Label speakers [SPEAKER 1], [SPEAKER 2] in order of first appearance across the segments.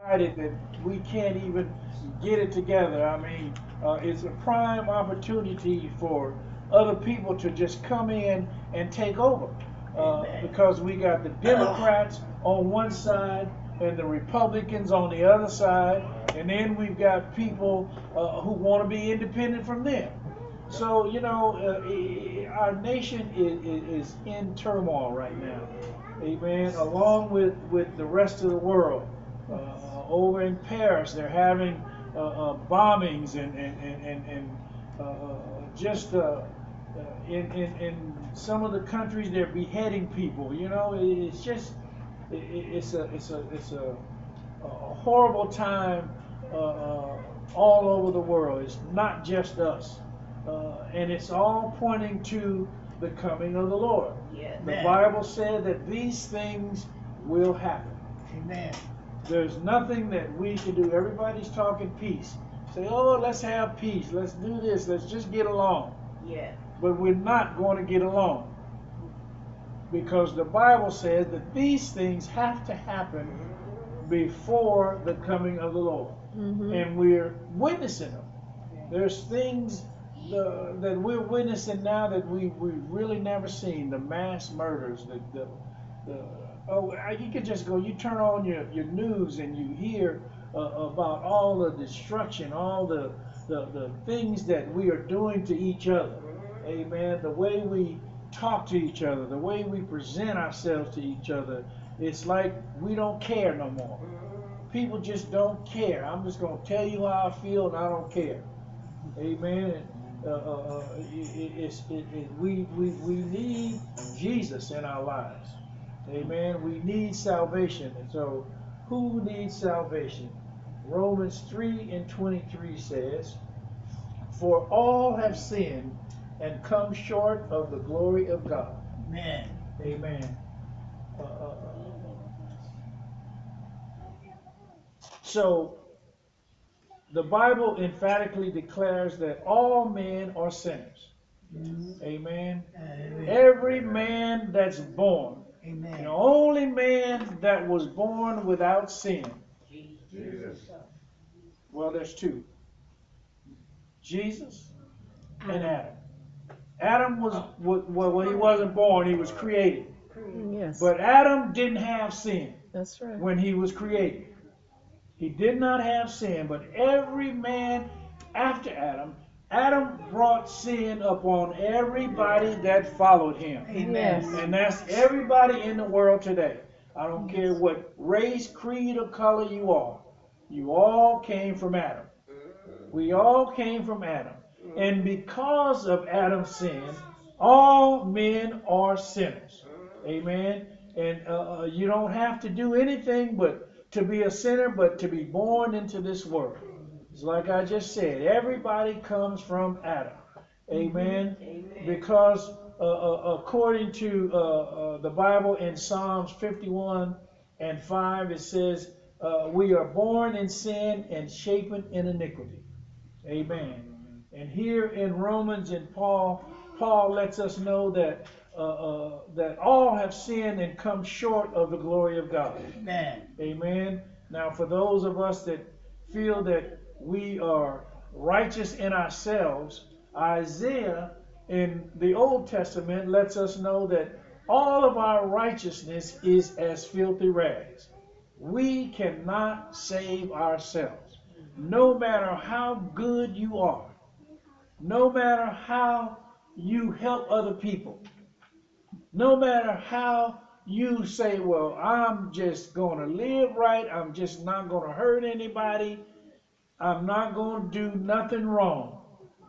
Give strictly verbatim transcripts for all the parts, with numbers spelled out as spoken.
[SPEAKER 1] That we can't even get it together. I mean, uh, it's a prime opportunity for other people to just come in and take over. Uh, because we got the Democrats on one side and the Republicans on the other side, and then we've got people uh, who want to be independent from them. So, you know, uh, our nation is, is in turmoil right now. Amen. Along with, with the rest of the world. Uh, over in Paris, they're having uh, uh, bombings and, and, and, and, and uh, uh, just uh, uh, in, in, in some of the countries, they're beheading people. You know, it's just, it, it's a, it's a, it's a, a horrible time uh, uh, all over the world. It's not just us. Uh, and it's all pointing to the coming of the Lord.
[SPEAKER 2] Yes.
[SPEAKER 1] The Bible said that these things will happen.
[SPEAKER 3] Amen.
[SPEAKER 1] There's nothing that we can do. Everybody's talking peace. Say, oh, let's have peace. Let's do this. Let's just get along.
[SPEAKER 2] Yeah.
[SPEAKER 1] But we're not going to get along. Because the Bible says that these things have to happen before the coming of the Lord.
[SPEAKER 4] Mm-hmm.
[SPEAKER 1] And we're witnessing them. There's things the, that we're witnessing now that we, we've really never seen. The mass murders, the, the, the oh, you could just go, you turn on your, your news and you hear uh, about all the destruction, all the, the, the things that we are doing to each other. Amen. The way we talk to each other, the way we present ourselves to each other, it's like we don't care no more. People just don't care. I'm just going to tell you how I feel and I don't care. Amen. Uh, uh, uh, it, it's, it, it, we, we, we need Jesus in our lives. Amen. We need salvation. And so, who needs salvation? Romans three and twenty-three says, for all have sinned and come short of the glory of God.
[SPEAKER 3] Amen.
[SPEAKER 1] Amen. Uh, uh, so, the Bible emphatically declares that all men are sinners.
[SPEAKER 3] Mm-hmm.
[SPEAKER 1] Amen.
[SPEAKER 3] Amen.
[SPEAKER 1] Every man that's born.
[SPEAKER 3] Amen.
[SPEAKER 1] The only man that was born without sin.
[SPEAKER 2] Jesus.
[SPEAKER 1] Well, there's two. Jesus and Adam. Adam was, was well, when he wasn't born, he was created.
[SPEAKER 4] Yes.
[SPEAKER 1] But Adam didn't have sin.
[SPEAKER 4] That's right.
[SPEAKER 1] When he was created. He did not have sin, but every man after Adam, Adam brought sin upon everybody that followed him.
[SPEAKER 3] Amen.
[SPEAKER 4] Yes.
[SPEAKER 1] And that's everybody in the world today. I don't care what race, creed, or color you are. You all came from Adam. We all came from Adam. And because of Adam's sin, all men are sinners. Amen. And uh, you don't have to do anything but to be a sinner, but to be born into this world. It's like I just said, everybody comes from Adam. Amen.
[SPEAKER 2] Amen.
[SPEAKER 1] Because uh, uh, according to uh, uh, the Bible in Psalms fifty-one and five, it says, uh, we are born in sin and shapen in iniquity. Amen. And here in Romans and Paul, Paul lets us know that uh, uh, that all have sinned and come short of the glory of God.
[SPEAKER 3] Amen.
[SPEAKER 1] Amen. Now, for those of us that feel that we are righteous in ourselves, Isaiah in the Old Testament lets us know that all of our righteousness is as filthy rags. We cannot save ourselves. No matter how good you are, no matter how you help other people, no matter how you say, well, I'm just going to live right, I'm just not going to hurt anybody, I'm not going to do nothing wrong,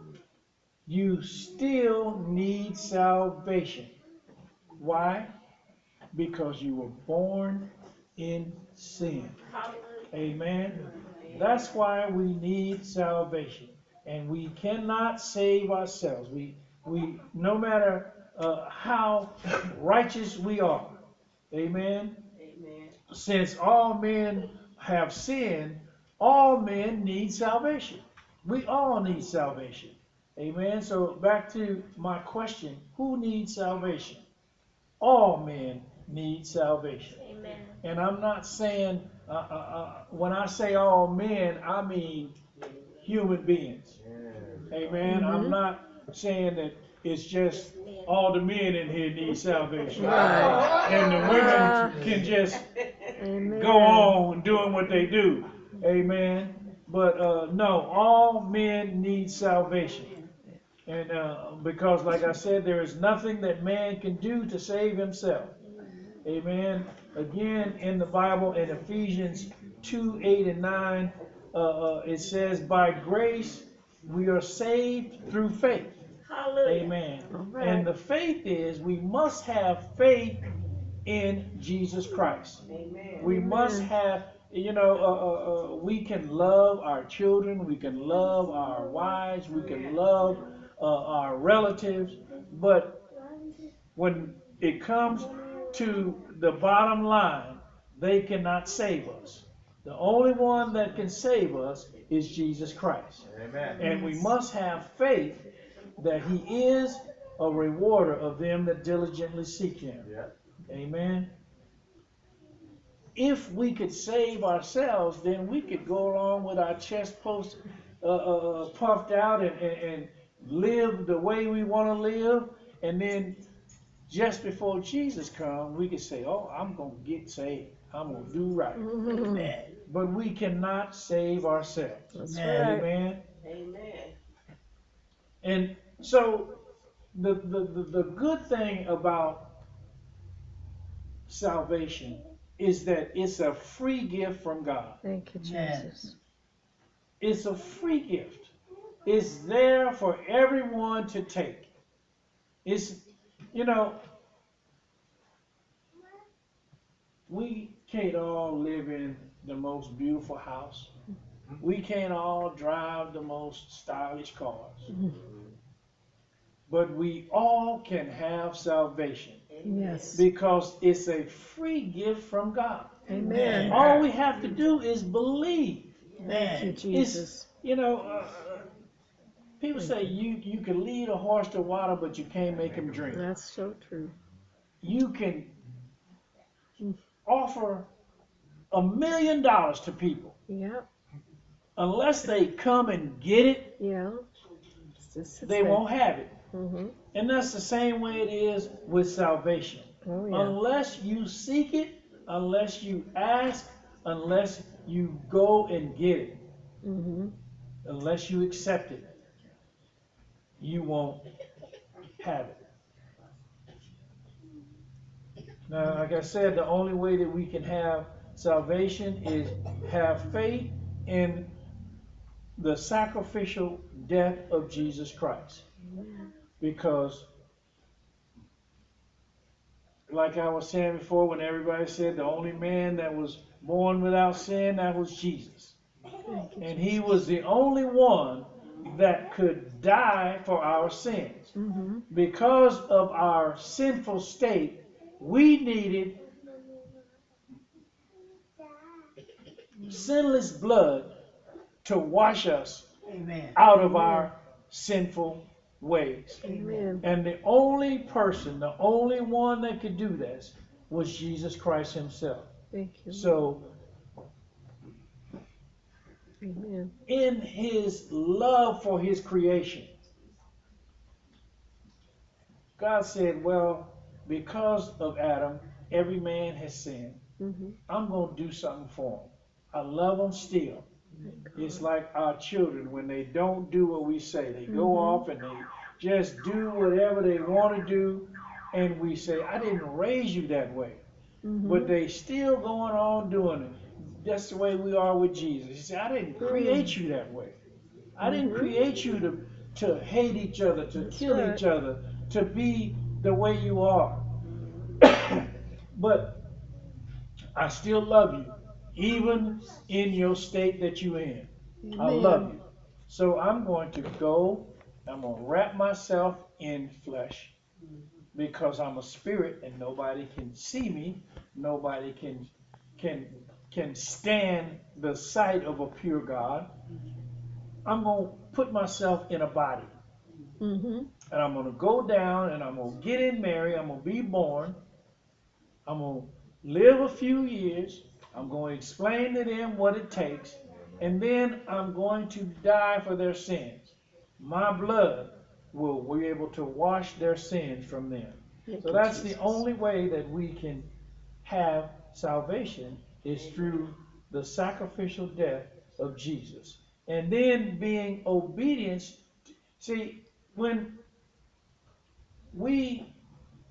[SPEAKER 1] you still need salvation. Why? Because you were born in sin. Amen. That's why we need salvation. And we cannot save ourselves. We, we, no matter uh, how righteous we are. Amen.
[SPEAKER 2] Amen.
[SPEAKER 1] Since all men have sinned, all men need salvation. We all need salvation. Amen. So back to my question, who needs salvation? All men need salvation.
[SPEAKER 2] Amen.
[SPEAKER 1] And I'm not saying Uh, uh, uh, when I say all men, I mean human beings. Amen. I'm
[SPEAKER 3] Mhm.
[SPEAKER 1] not saying that it's just all the men in here need salvation.
[SPEAKER 3] Right.
[SPEAKER 1] And the
[SPEAKER 3] Ah.
[SPEAKER 1] women can just
[SPEAKER 3] Amen.
[SPEAKER 1] go on doing what they do. Amen. But uh, no, all men need salvation. And uh, because, like I said, there is nothing that man can do to save himself. Amen. Again, in the Bible, in Ephesians two, eight, and nine, uh, uh, it says, by grace we are saved through faith.
[SPEAKER 2] Hallelujah.
[SPEAKER 1] Amen.
[SPEAKER 3] All right.
[SPEAKER 1] And the faith is we must have faith in Jesus Christ.
[SPEAKER 2] Amen.
[SPEAKER 1] We
[SPEAKER 3] Amen.
[SPEAKER 1] must have, you know, uh, uh, uh, we can love our children, we can love our wives, we can love uh, our relatives, but when it comes to the bottom line, they cannot save us. The only one that can save us is Jesus Christ.
[SPEAKER 4] Amen.
[SPEAKER 1] And we must have faith that He is a rewarder of them that diligently seek Him.
[SPEAKER 4] Yeah.
[SPEAKER 1] Amen. If we could save ourselves, then we could go along with our chest post uh, uh, puffed out and, and, and live the way we want to live. And then just before Jesus comes, we could say, oh, I'm going to get saved. I'm going to do right.
[SPEAKER 3] Mhm.
[SPEAKER 1] But we cannot save ourselves.
[SPEAKER 3] That's right.
[SPEAKER 1] Amen.
[SPEAKER 2] Amen.
[SPEAKER 1] And so the, the, the, the good thing about salvation is that it's a free gift from God.
[SPEAKER 3] Thank you, Jesus.
[SPEAKER 1] It's a free gift. It's there for everyone to take. It's, you know, we can't all live in the most beautiful house. We can't all drive the most stylish cars. But we all can have salvation
[SPEAKER 3] Yes.
[SPEAKER 1] because it's a free gift from God.
[SPEAKER 3] Amen.
[SPEAKER 1] All we have to do is believe.
[SPEAKER 3] Thank you, Jesus.
[SPEAKER 1] You know, uh, people say you, you can lead a horse to water, but you can't make him drink.
[SPEAKER 3] That's so true.
[SPEAKER 1] You can offer a million dollars to people.
[SPEAKER 3] Yep.
[SPEAKER 1] Unless they come and get it,
[SPEAKER 3] Yeah. It's just- it's
[SPEAKER 1] they
[SPEAKER 3] there.
[SPEAKER 1] won't have it.
[SPEAKER 3] Mm-hmm.
[SPEAKER 1] And that's the same way it is with salvation.
[SPEAKER 3] Oh, yeah.
[SPEAKER 1] Unless you seek it, unless you ask, unless you go and get it,
[SPEAKER 3] Mm-hmm.
[SPEAKER 1] unless you accept it, you won't have it. Now, like I said, the only way that we can have salvation is have faith in the sacrificial death of Jesus Christ. Because, like I was saying before, when everybody said the only man that was born without sin, that was Jesus. And He was the only one that could die for our sins.
[SPEAKER 3] Mm-hmm.
[SPEAKER 1] Because of our sinful state, we needed sinless blood to wash us
[SPEAKER 2] Amen.
[SPEAKER 1] out of our sinful ways.
[SPEAKER 3] Amen.
[SPEAKER 1] And the only person, the only one that could do this was Jesus Christ Himself.
[SPEAKER 3] Thank you.
[SPEAKER 1] So,
[SPEAKER 3] Amen.
[SPEAKER 1] in His love for His creation, God said, well, because of Adam, every man has sinned.
[SPEAKER 3] Mm-hmm.
[SPEAKER 1] I'm going to do something for them. I love them still. It's like our children when they don't do what we say. They go
[SPEAKER 3] Mhm.
[SPEAKER 1] off and they just do whatever they want to do. And we say, I didn't raise you that way.
[SPEAKER 3] Mm-hmm.
[SPEAKER 1] But they still going on doing it. That's the way we are with Jesus. He said, I didn't create you that way. I didn't
[SPEAKER 3] Mhm.
[SPEAKER 1] create you to, to hate each other, to
[SPEAKER 3] That's
[SPEAKER 1] kill
[SPEAKER 3] right.
[SPEAKER 1] each other, to be the way you are. But I still love you, even in your state that you're in. I
[SPEAKER 3] Amen.
[SPEAKER 1] love you. So I'm going to go, I'm going to wrap myself in flesh because I'm a spirit and nobody can see me. Nobody can can can stand the sight of a pure God. I'm going to put myself in a body.
[SPEAKER 3] Mm-hmm.
[SPEAKER 1] And I'm going to go down and I'm going to get in Mary. I'm going to be born. I'm going to live a few years. I'm going to explain to them what it takes, and then I'm going to die for their sins. My blood will be able to wash their sins from them.
[SPEAKER 3] Thank
[SPEAKER 1] So
[SPEAKER 3] you,
[SPEAKER 1] that's
[SPEAKER 3] Jesus.
[SPEAKER 1] the only way that we can have salvation is through the sacrificial death of Jesus. And then being obedience. See, when we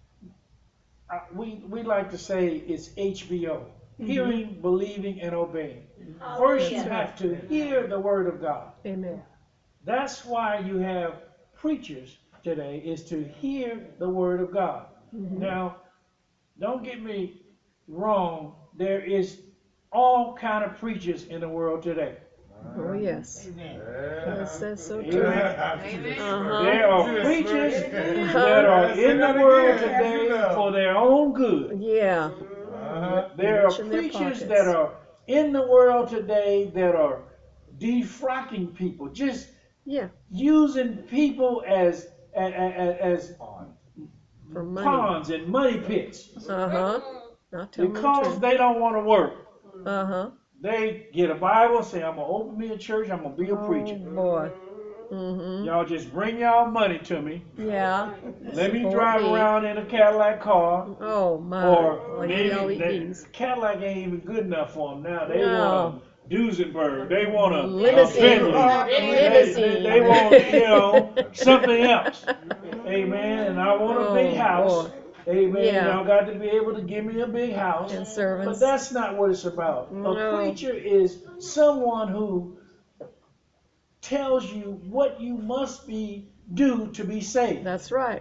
[SPEAKER 1] uh, we we like to say it's H B O,
[SPEAKER 3] Mhm.
[SPEAKER 1] hearing, believing, and obeying. First, you
[SPEAKER 3] That's
[SPEAKER 1] have to hear the word of God.
[SPEAKER 3] Amen.
[SPEAKER 1] That's why you have preachers today, is to hear the word of God.
[SPEAKER 3] Mhm.
[SPEAKER 1] Now, don't get me wrong. There is all kind of preachers in the world today.
[SPEAKER 3] Oh, yes. Yes, that's so true.
[SPEAKER 1] Amen.
[SPEAKER 3] Uh-huh.
[SPEAKER 1] There are preachers that are in the world today for their own good.
[SPEAKER 3] Yeah.
[SPEAKER 1] There are
[SPEAKER 3] Rich in their
[SPEAKER 1] preachers
[SPEAKER 3] pockets.
[SPEAKER 1] that are in the world today that are defrocking people, just
[SPEAKER 3] Yeah.
[SPEAKER 1] using people as as, as
[SPEAKER 3] For money.
[SPEAKER 1] pawns and money pits
[SPEAKER 3] Uh-huh. Not telling the
[SPEAKER 1] because
[SPEAKER 3] truth.
[SPEAKER 1] they don't want to work.
[SPEAKER 3] Uh-huh.
[SPEAKER 1] They get a Bible, say, I'm going to open me a church, I'm going to be a preacher.
[SPEAKER 3] Oh, boy. Mm-hmm.
[SPEAKER 1] Y'all just bring y'all money to me.
[SPEAKER 3] Yeah.
[SPEAKER 1] Let me
[SPEAKER 3] Support
[SPEAKER 1] drive
[SPEAKER 3] me.
[SPEAKER 1] around in a Cadillac car.
[SPEAKER 3] Oh, my.
[SPEAKER 1] Or
[SPEAKER 3] Like
[SPEAKER 1] maybe
[SPEAKER 3] y'all eat
[SPEAKER 1] they,
[SPEAKER 3] these.
[SPEAKER 1] Cadillac ain't even good enough for them now. They
[SPEAKER 3] No.
[SPEAKER 1] want a Duesenberg. They want a, a
[SPEAKER 3] Limousine.
[SPEAKER 1] Bentley. They,
[SPEAKER 3] Limousine.
[SPEAKER 1] they, they want, you know, something else. Amen. And I want a big
[SPEAKER 3] Oh,
[SPEAKER 1] house.
[SPEAKER 3] boy.
[SPEAKER 1] Amen.
[SPEAKER 3] Yeah.
[SPEAKER 1] Y'all got to be able to give me a big house.
[SPEAKER 3] And
[SPEAKER 1] But
[SPEAKER 3] servants.
[SPEAKER 1] that's not what it's about.
[SPEAKER 3] No.
[SPEAKER 1] A preacher is someone who tells you what you must be do to be saved.
[SPEAKER 3] That's right.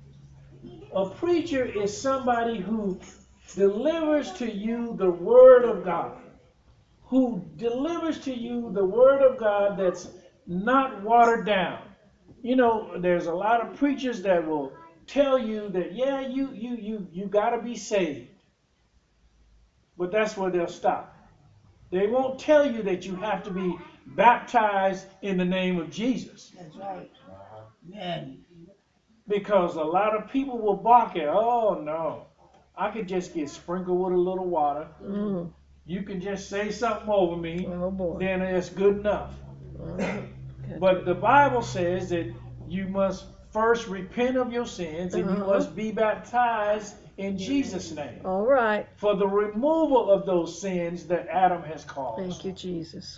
[SPEAKER 1] A preacher is somebody who delivers to you the word of God, who delivers to you the word of God that's not watered down. You know, there's a lot of preachers that will tell you that, yeah, you you you you got to be saved. But that's where they'll stop. They won't tell you that you have to be baptized in the name of Jesus.
[SPEAKER 2] That's right. Yeah.
[SPEAKER 1] Because a lot of people will balk at, oh no, I could just get sprinkled with a little water.
[SPEAKER 3] Mm.
[SPEAKER 1] You can just say something over me,
[SPEAKER 3] Oh, boy.
[SPEAKER 1] then it's good enough.
[SPEAKER 3] Uh-huh.
[SPEAKER 1] But the Bible says that you must first repent of your sins and you
[SPEAKER 3] Uh-huh.
[SPEAKER 1] must be baptized in Jesus' name
[SPEAKER 3] All right.
[SPEAKER 1] for the removal of those sins that Adam has caused.
[SPEAKER 3] Thank you, Jesus.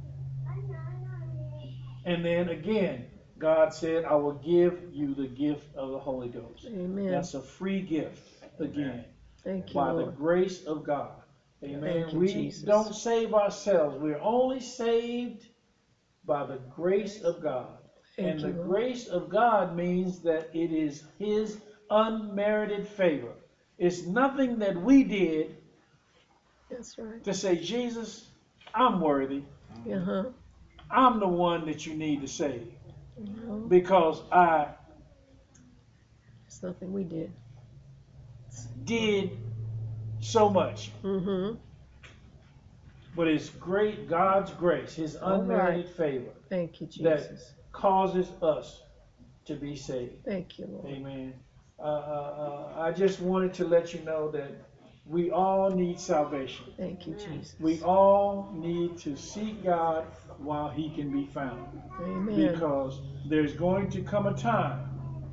[SPEAKER 1] And then again, God said, I will give you the gift of the Holy Ghost.
[SPEAKER 3] Amen.
[SPEAKER 1] That's a free gift again.
[SPEAKER 3] Thank you,
[SPEAKER 1] By the
[SPEAKER 3] Lord.
[SPEAKER 1] grace of God. Amen.
[SPEAKER 3] Thank you,
[SPEAKER 1] we
[SPEAKER 3] Jesus.
[SPEAKER 1] don't save ourselves. We're only saved by the grace of God.
[SPEAKER 3] Thank
[SPEAKER 1] and
[SPEAKER 3] you,
[SPEAKER 1] the
[SPEAKER 3] Lord.
[SPEAKER 1] grace of God means that it is His unmerited favor. It's nothing that we did
[SPEAKER 3] That's right.
[SPEAKER 1] to say, Jesus, I'm worthy.
[SPEAKER 3] Uh-huh.
[SPEAKER 1] I'm the one that you need to save.
[SPEAKER 3] No,
[SPEAKER 1] Because I
[SPEAKER 3] it's nothing we did.
[SPEAKER 1] did so much.
[SPEAKER 3] Mm-hmm.
[SPEAKER 1] But it's great God's grace, His
[SPEAKER 3] All
[SPEAKER 1] unmerited favor
[SPEAKER 3] Thank you,
[SPEAKER 1] that
[SPEAKER 3] Jesus.
[SPEAKER 1] causes us to be saved.
[SPEAKER 3] Thank you, Lord.
[SPEAKER 1] Amen. Uh, uh, uh, I just wanted to let you know that we all need salvation.
[SPEAKER 3] Thank you, Jesus.
[SPEAKER 1] We all need to seek God while He can be found.
[SPEAKER 3] Amen.
[SPEAKER 1] Because there's going to come a time,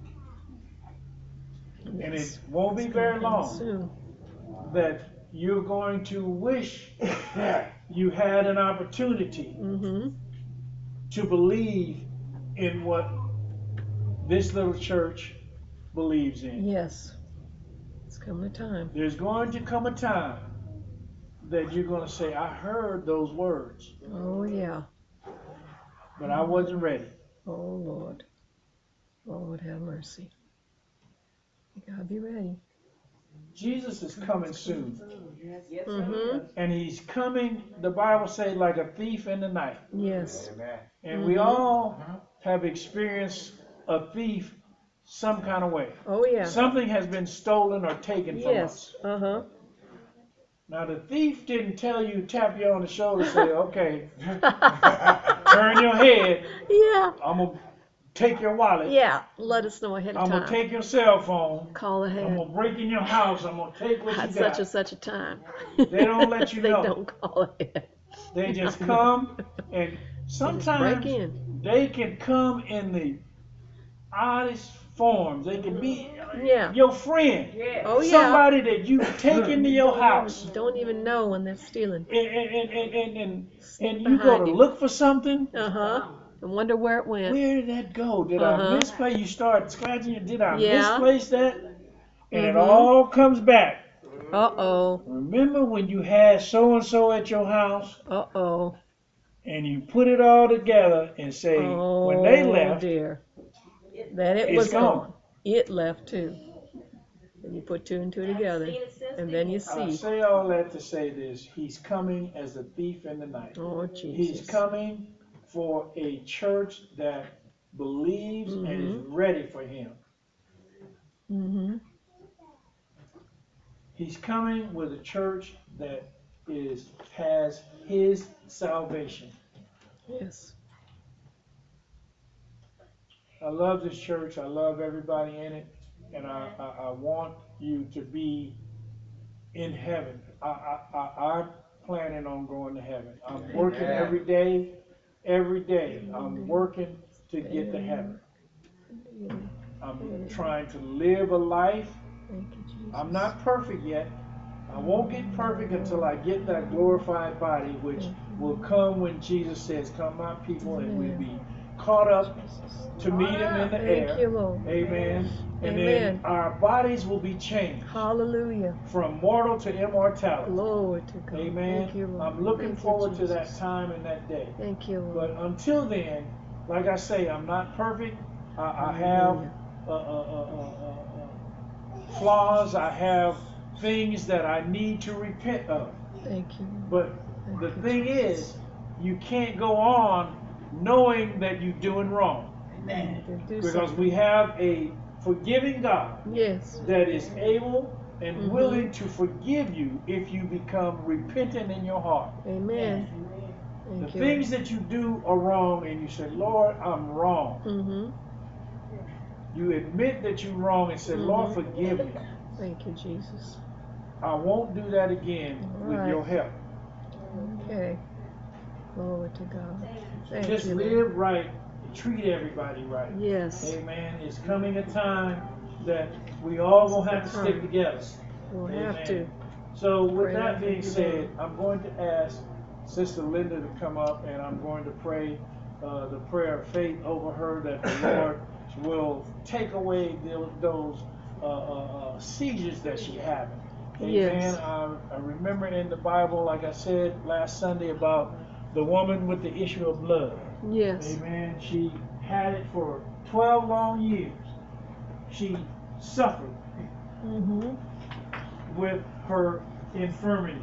[SPEAKER 1] and it
[SPEAKER 3] Yes.
[SPEAKER 1] won't be
[SPEAKER 3] It's
[SPEAKER 1] very
[SPEAKER 3] gonna come
[SPEAKER 1] long,
[SPEAKER 3] soon.
[SPEAKER 1] that you're going to wish you had an opportunity
[SPEAKER 3] Mm-hmm.
[SPEAKER 1] to believe in what this little church believes in.
[SPEAKER 3] Yes. It's coming a time.
[SPEAKER 1] There's going to come a time that you're going to say, I heard those words,
[SPEAKER 3] Oh, yeah.
[SPEAKER 1] but I wasn't ready.
[SPEAKER 3] Oh, Lord. Lord, have mercy. You gotta be ready.
[SPEAKER 1] Jesus is coming soon.
[SPEAKER 2] Yes,
[SPEAKER 3] Mm-hmm.
[SPEAKER 1] And He's coming, the Bible says, like a thief in the night.
[SPEAKER 3] Yes.
[SPEAKER 1] And we
[SPEAKER 3] Mhm.
[SPEAKER 1] all have experienced a thief some kind of way.
[SPEAKER 3] Oh, yeah.
[SPEAKER 1] Something has been stolen or taken from us.
[SPEAKER 3] Yes. Uh-huh.
[SPEAKER 1] Now, the thief didn't tell you, tap you on the shoulder, say, okay, turn your head.
[SPEAKER 3] Yeah.
[SPEAKER 1] I'm going to take your wallet.
[SPEAKER 3] Yeah, let us know ahead of
[SPEAKER 1] I'm
[SPEAKER 3] time.
[SPEAKER 1] gonna take your cell phone.
[SPEAKER 3] Call
[SPEAKER 1] I'm
[SPEAKER 3] ahead.
[SPEAKER 1] gonna break in your house. I'm gonna take what you
[SPEAKER 3] At
[SPEAKER 1] got.
[SPEAKER 3] such and such a time.
[SPEAKER 1] They don't let you
[SPEAKER 3] they
[SPEAKER 1] know.
[SPEAKER 3] They don't call ahead.
[SPEAKER 1] They just come, and sometimes
[SPEAKER 3] break in.
[SPEAKER 1] they can come in the oddest forms. They can be
[SPEAKER 3] Yeah.
[SPEAKER 1] your friend.
[SPEAKER 2] Yeah.
[SPEAKER 3] Oh yeah.
[SPEAKER 1] Somebody that you take into your
[SPEAKER 3] don't
[SPEAKER 1] house.
[SPEAKER 3] Even, don't even know when they're stealing.
[SPEAKER 1] And, and, and, and, and,
[SPEAKER 3] Sneak
[SPEAKER 1] and you go
[SPEAKER 3] behind
[SPEAKER 1] to
[SPEAKER 3] you.
[SPEAKER 1] look for something.
[SPEAKER 3] Uh huh. And wonder where it went.
[SPEAKER 1] Where did that go? Did
[SPEAKER 3] Uh-huh.
[SPEAKER 1] I misplace? You start scratching it. Did I
[SPEAKER 3] Yeah.
[SPEAKER 1] misplace that? And it
[SPEAKER 3] Mhm.
[SPEAKER 1] all comes back.
[SPEAKER 3] Uh oh.
[SPEAKER 1] Remember when you had so and so at your house,
[SPEAKER 3] Uh oh.
[SPEAKER 1] and you put it all together and say,
[SPEAKER 3] Oh
[SPEAKER 1] when they left,
[SPEAKER 3] dear. That it
[SPEAKER 1] it's
[SPEAKER 3] was
[SPEAKER 1] gone.
[SPEAKER 3] gone. It left too. And you put two and two together, and then you
[SPEAKER 1] I
[SPEAKER 3] see.
[SPEAKER 1] say all that to say this: He's coming as a thief in the night.
[SPEAKER 3] Oh Jesus.
[SPEAKER 1] He's coming for a church that believes and is
[SPEAKER 3] Mhm.
[SPEAKER 1] ready for Him.
[SPEAKER 3] Mhm.
[SPEAKER 1] He's coming with a church that is has His salvation.
[SPEAKER 3] Yes.
[SPEAKER 1] I love this church. I love everybody in it, and I, I, I want you to be in heaven. I, I, I, I'm planning on going to heaven. I'm working
[SPEAKER 2] Amen.
[SPEAKER 1] every day, every day. I'm working to get to heaven. I'm trying to live a life.
[SPEAKER 3] Thank you, Jesus.
[SPEAKER 1] I'm not perfect yet. I won't get perfect until I get that glorified body, which will come when Jesus says, "Come, my people," and we'll be caught up to meet Him in the
[SPEAKER 3] Thank
[SPEAKER 1] air.
[SPEAKER 3] you, Lord.
[SPEAKER 1] Amen. And
[SPEAKER 3] Amen.
[SPEAKER 1] then our bodies will be changed
[SPEAKER 3] Hallelujah.
[SPEAKER 1] from mortal to immortality.
[SPEAKER 3] Glory to God.
[SPEAKER 1] Amen.
[SPEAKER 3] Thank you, Lord.
[SPEAKER 1] I'm looking
[SPEAKER 3] Thank you,
[SPEAKER 1] forward to
[SPEAKER 3] Jesus.
[SPEAKER 1] that time and that day.
[SPEAKER 3] Thank you, Lord.
[SPEAKER 1] But until then, like I say, I'm not perfect. I, I have uh, uh, uh, uh, uh, uh, flaws. I have things that I need to repent of.
[SPEAKER 3] Thank you.
[SPEAKER 1] But
[SPEAKER 3] Thank
[SPEAKER 1] the
[SPEAKER 3] you,
[SPEAKER 1] thing
[SPEAKER 3] Jesus.
[SPEAKER 1] is, you can't go on knowing that you're doing wrong.
[SPEAKER 2] Amen.
[SPEAKER 3] Do
[SPEAKER 1] Because
[SPEAKER 3] something.
[SPEAKER 1] we have a forgiving God
[SPEAKER 3] Yes.
[SPEAKER 1] that is able and
[SPEAKER 3] Mhm.
[SPEAKER 1] willing to forgive you if you become repentant in your heart.
[SPEAKER 3] Amen.
[SPEAKER 1] The
[SPEAKER 3] Thank you.
[SPEAKER 1] things that you do are wrong and you say, "Lord, I'm wrong."
[SPEAKER 3] Mm-hmm.
[SPEAKER 1] You admit that you're wrong and say, "Lord,
[SPEAKER 3] Mhm.
[SPEAKER 1] forgive me.
[SPEAKER 3] Thank you, Jesus.
[SPEAKER 1] I won't do that again
[SPEAKER 3] All
[SPEAKER 1] with
[SPEAKER 3] right.
[SPEAKER 1] your help."
[SPEAKER 3] Okay. Glory to God. Thank
[SPEAKER 1] Just
[SPEAKER 3] you, Lord.
[SPEAKER 1] live right, treat everybody right.
[SPEAKER 3] Yes.
[SPEAKER 1] Amen. It's coming a time that we all gonna have to stick
[SPEAKER 3] Time.
[SPEAKER 1] together.
[SPEAKER 3] We'll
[SPEAKER 1] Amen.
[SPEAKER 3] have to.
[SPEAKER 1] So with
[SPEAKER 3] Pray
[SPEAKER 1] that
[SPEAKER 3] for
[SPEAKER 1] being
[SPEAKER 3] you,
[SPEAKER 1] said,
[SPEAKER 3] Lord.
[SPEAKER 1] I'm going to ask Sister Linda to come up, and I'm going to pray uh, the prayer of faith over her that the Lord will take away tho- those uh, uh, uh, seizures that she having. Amen.
[SPEAKER 3] Yes.
[SPEAKER 1] I, I remember in the Bible, like I said last Sunday, about the woman with the issue of blood.
[SPEAKER 3] Yes.
[SPEAKER 1] Amen. She had it for twelve long years. She suffered
[SPEAKER 3] Mm-hmm.
[SPEAKER 1] with her infirmities.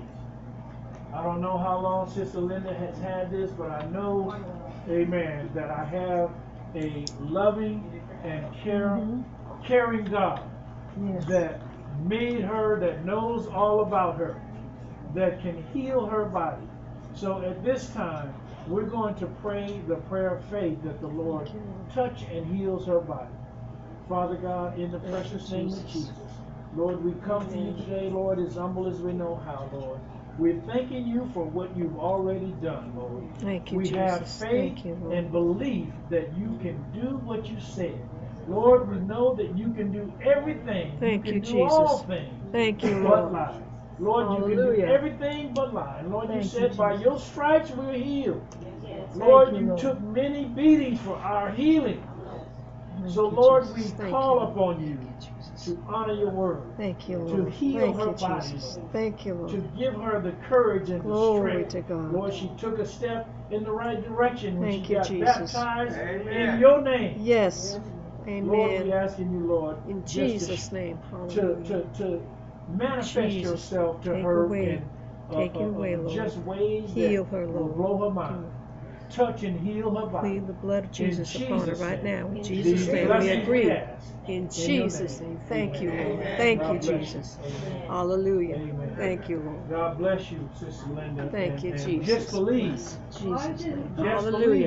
[SPEAKER 1] I don't know how long Sister Linda has had this, but I know, amen, that I have a loving and care,
[SPEAKER 3] Mhm.
[SPEAKER 1] caring God
[SPEAKER 3] Yes.
[SPEAKER 1] that made her, that knows all about her, that can heal her body. So at this time, we're going to pray the prayer of faith that the Lord
[SPEAKER 3] Thank you, Lord.
[SPEAKER 1] touch and heals her body. Father God, in the
[SPEAKER 3] Thank you,
[SPEAKER 1] precious name of
[SPEAKER 3] Jesus.
[SPEAKER 1] Jesus, Lord, we come to you today, Lord, as humble as we know how, Lord. We're thanking you for what you've already done, Lord.
[SPEAKER 3] Thank you,
[SPEAKER 1] We
[SPEAKER 3] Jesus.
[SPEAKER 1] have faith
[SPEAKER 3] Thank you, Lord.
[SPEAKER 1] and belief that you can do what you said. Lord, we know that you can do everything.
[SPEAKER 3] Thank
[SPEAKER 1] you
[SPEAKER 3] you,
[SPEAKER 1] can do all
[SPEAKER 3] Jesus.
[SPEAKER 1] things
[SPEAKER 3] Thank you,
[SPEAKER 1] but
[SPEAKER 3] Lord.
[SPEAKER 1] lie. Lord, you can do
[SPEAKER 3] Hallelujah.
[SPEAKER 1] everything but lie. Lord, you
[SPEAKER 3] Thank you,
[SPEAKER 1] said by
[SPEAKER 3] Jesus.
[SPEAKER 1] your stripes we're healed.
[SPEAKER 3] Thank
[SPEAKER 1] Lord,
[SPEAKER 3] you,
[SPEAKER 1] you
[SPEAKER 3] Lord.
[SPEAKER 1] took many beatings for our healing.
[SPEAKER 3] Thank
[SPEAKER 1] So,
[SPEAKER 3] you,
[SPEAKER 1] Lord,
[SPEAKER 3] Jesus.
[SPEAKER 1] we
[SPEAKER 3] Thank
[SPEAKER 1] call
[SPEAKER 3] you.
[SPEAKER 1] upon you
[SPEAKER 3] Thank you, Jesus.
[SPEAKER 1] to honor your word,
[SPEAKER 3] Thank you,
[SPEAKER 1] to
[SPEAKER 3] Lord.
[SPEAKER 1] heal
[SPEAKER 3] Thank
[SPEAKER 1] her
[SPEAKER 3] you,
[SPEAKER 1] body,
[SPEAKER 3] Jesus.
[SPEAKER 1] Lord,
[SPEAKER 3] Thank you,
[SPEAKER 1] to
[SPEAKER 3] Lord.
[SPEAKER 1] give her the courage and the
[SPEAKER 3] Glory
[SPEAKER 1] strength.
[SPEAKER 3] to God.
[SPEAKER 1] Lord, she took a step in the right direction when
[SPEAKER 3] Thank
[SPEAKER 1] she
[SPEAKER 3] you,
[SPEAKER 1] got
[SPEAKER 3] Jesus.
[SPEAKER 1] baptized
[SPEAKER 2] Amen.
[SPEAKER 1] in your name.
[SPEAKER 3] Yes.
[SPEAKER 1] Lord, we
[SPEAKER 3] Amen.
[SPEAKER 1] asking you, Lord,
[SPEAKER 3] In
[SPEAKER 1] just
[SPEAKER 3] Jesus'
[SPEAKER 1] to,
[SPEAKER 3] name.
[SPEAKER 1] to,
[SPEAKER 3] Hallelujah.
[SPEAKER 1] to, to manifest
[SPEAKER 3] Jesus,
[SPEAKER 1] yourself to
[SPEAKER 3] take
[SPEAKER 1] her
[SPEAKER 3] away.
[SPEAKER 1] in uh,
[SPEAKER 3] Take it
[SPEAKER 1] uh,
[SPEAKER 3] away,
[SPEAKER 1] uh,
[SPEAKER 3] Lord.
[SPEAKER 1] just ways
[SPEAKER 3] Heal
[SPEAKER 1] that
[SPEAKER 3] her,
[SPEAKER 1] will
[SPEAKER 3] Lord.
[SPEAKER 1] blow her mind. Touch and heal her body.
[SPEAKER 3] Plead the blood of Jesus
[SPEAKER 1] In
[SPEAKER 3] upon her
[SPEAKER 1] Jesus'
[SPEAKER 3] right
[SPEAKER 1] name.
[SPEAKER 3] now. In
[SPEAKER 1] These
[SPEAKER 3] Jesus' name we
[SPEAKER 1] blessings
[SPEAKER 3] agree.
[SPEAKER 1] ask.
[SPEAKER 3] In
[SPEAKER 1] In your
[SPEAKER 3] Jesus'
[SPEAKER 1] name.
[SPEAKER 3] name. Thank you,
[SPEAKER 1] Amen.
[SPEAKER 3] Lord. Thank
[SPEAKER 1] God
[SPEAKER 3] you,
[SPEAKER 1] bless you.
[SPEAKER 3] Jesus.
[SPEAKER 1] Amen.
[SPEAKER 3] Hallelujah.
[SPEAKER 1] Amen.
[SPEAKER 3] Thank you, Lord.
[SPEAKER 1] God bless you, Sister Linda.
[SPEAKER 3] Thank
[SPEAKER 1] and,
[SPEAKER 3] you,
[SPEAKER 1] and
[SPEAKER 3] Jesus.
[SPEAKER 1] just believe.
[SPEAKER 3] Bless Jesus' name.
[SPEAKER 1] Just
[SPEAKER 3] Hallelujah.
[SPEAKER 1] believe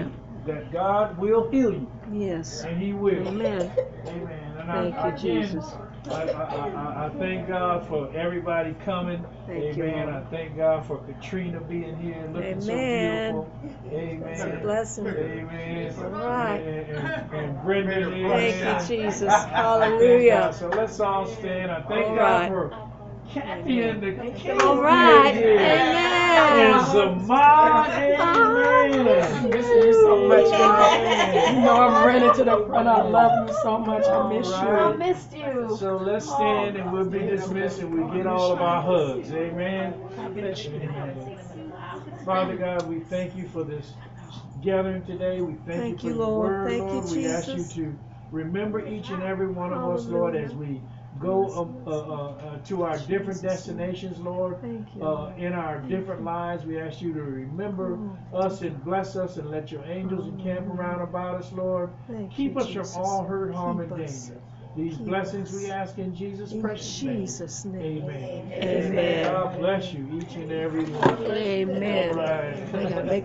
[SPEAKER 1] that God will heal you,
[SPEAKER 3] Yes.
[SPEAKER 1] and He will.
[SPEAKER 3] Amen.
[SPEAKER 1] Amen. And
[SPEAKER 3] Thank
[SPEAKER 1] I,
[SPEAKER 3] you,
[SPEAKER 1] again,
[SPEAKER 3] Jesus.
[SPEAKER 1] I, I, I, I thank God for everybody coming.
[SPEAKER 3] Thank you,
[SPEAKER 1] Amen.
[SPEAKER 3] Lord.
[SPEAKER 1] I thank God for Katrina being here, looking so
[SPEAKER 3] Amen.
[SPEAKER 1] beautiful. Amen.
[SPEAKER 3] It's a blessing.
[SPEAKER 1] Amen.
[SPEAKER 3] All right.
[SPEAKER 1] And, and, and Brendan.
[SPEAKER 3] Thank
[SPEAKER 1] Amen.
[SPEAKER 3] you, Jesus.
[SPEAKER 1] I thank
[SPEAKER 3] Hallelujah.
[SPEAKER 1] God. So let's all stand. I thank
[SPEAKER 3] All
[SPEAKER 1] God
[SPEAKER 3] right.
[SPEAKER 1] for Kathy and the kids
[SPEAKER 3] All right.
[SPEAKER 1] being here. And
[SPEAKER 3] Amen.
[SPEAKER 1] Zamar. Amen.
[SPEAKER 4] I'm missing you so much, you know.
[SPEAKER 1] Amen.
[SPEAKER 4] You know I'm running to the front. I love you so much. I miss
[SPEAKER 1] All
[SPEAKER 4] you.
[SPEAKER 1] right.
[SPEAKER 2] missed you.
[SPEAKER 1] So let's stand and we'll be dismissed and we get all of our hugs. Amen. Amen. Father God, we thank you for this gathering today. We thank,
[SPEAKER 3] Thank
[SPEAKER 1] you
[SPEAKER 3] you,
[SPEAKER 1] for your
[SPEAKER 3] Lord.
[SPEAKER 1] word,
[SPEAKER 3] Thank you,
[SPEAKER 1] Lord. We ask you
[SPEAKER 3] Jesus.
[SPEAKER 1] to remember each and every one of us, Lord, as we go uh, uh, uh, to our different destinations, Lord.
[SPEAKER 3] Thank you.
[SPEAKER 1] Uh, in our different lives, we ask you to remember us and bless us and let your angels encamp around about us, Lord.
[SPEAKER 3] Thank
[SPEAKER 1] Keep
[SPEAKER 3] you,
[SPEAKER 1] us from
[SPEAKER 3] Jesus.
[SPEAKER 1] all hurt, harm,
[SPEAKER 3] Keep
[SPEAKER 1] and
[SPEAKER 3] us.
[SPEAKER 1] danger. These
[SPEAKER 3] Keep
[SPEAKER 1] blessings
[SPEAKER 3] us.
[SPEAKER 1] we ask in Jesus'
[SPEAKER 3] In
[SPEAKER 1] precious
[SPEAKER 3] Jesus'
[SPEAKER 1] name.
[SPEAKER 3] name.
[SPEAKER 1] Amen.
[SPEAKER 3] Amen.
[SPEAKER 1] God bless you, each and every one.
[SPEAKER 3] Amen.
[SPEAKER 1] All right.
[SPEAKER 3] I gotta make